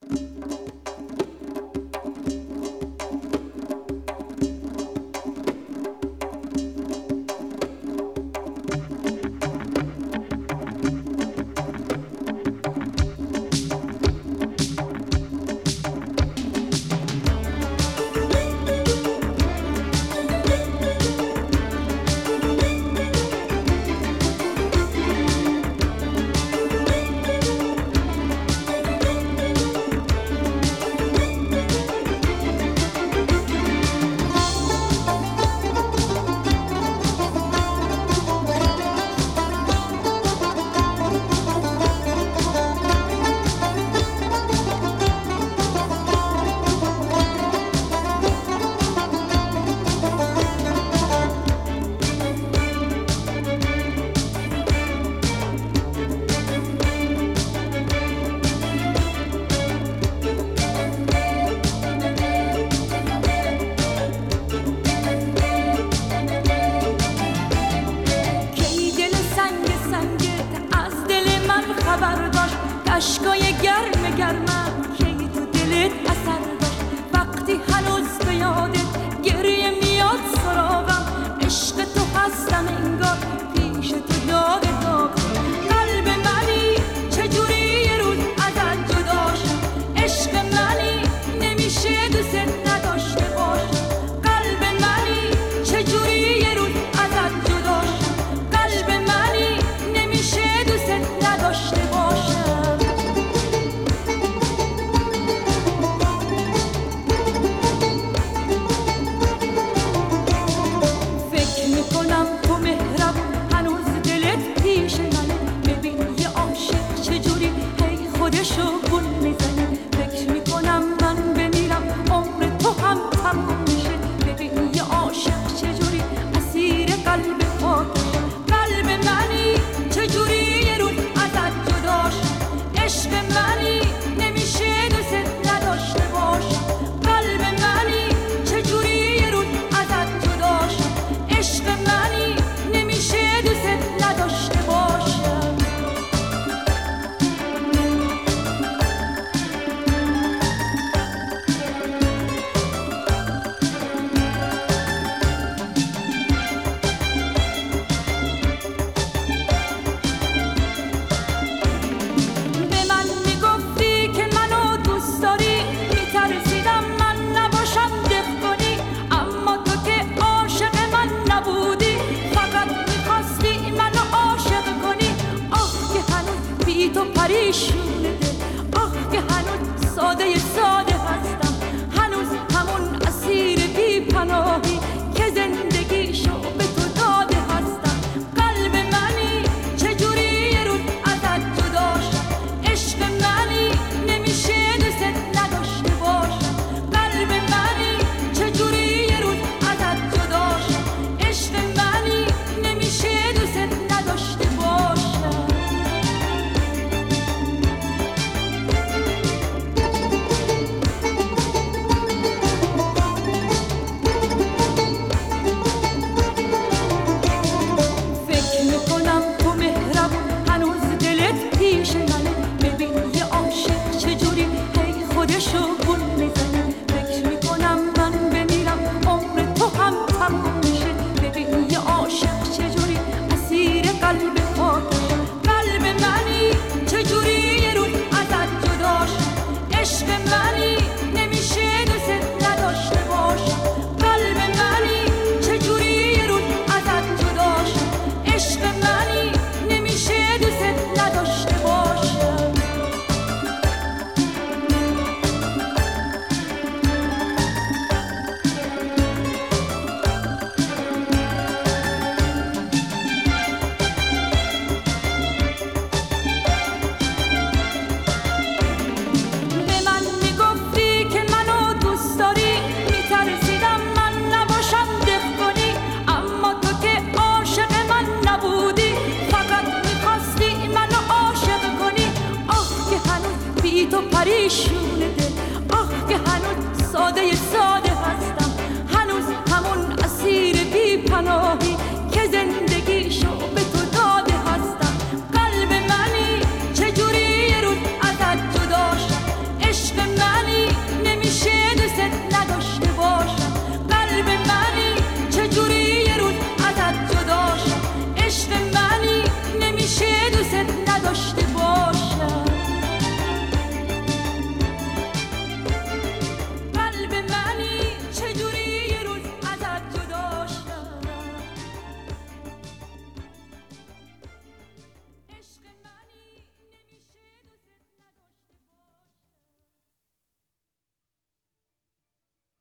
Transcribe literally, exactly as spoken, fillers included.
اشکای گرم گرمم که تو دلت اثر داشت وقتی هنوز به یادت گریه میاد سراغم عشق تو هستم انگار پیش تو داغ داغ قلب منی چجوری یه روز ازت جدا شد عشق منی نمیشه دوست نداشته باشم قلب منی چجوری یه روز ازت جدا شد قلب منی نمیشه دوست نداشته باشم خودشو گل میزنه فکر میکنم من بمیرم عمر تو هم تموم میشه ببین یه عاشق چجوری اسیر قلب پاکشه قلب منی چجوری یه روز ازت جدا شد عشق منی نمیشه دوست نداشته باشم قلب منی چجوری یه روز ازت جدا شد عشق منی نمیشه دوست نداشته باشم تو پریشون دل آخ که هنوز ساده ساده هستم هنوز همون اسیر بی پناهی که زندگیشو به تو داده هستم قلب منی چجوری یه روز ازت جدا شد عشق منی نمیشه دوست نداشته باشم قلب منی چجوری یه روز ازت جدا شد عشق منی نمیشه دوست نداشته باشم خودشو گل میزنه فکر میکنم من بمیرم عمر تو هم تموم میشه ببین یه عاشق چجوری اسیر قلب پاکشه قلب منی چجوری یه روز ازت جدا شد عشق منی نمیشه دوست نداشته باشم قلب منی چجوری یه روز ازت جدا شد عشق منی نمیشه دوست نداشته باشم تو پریشون دل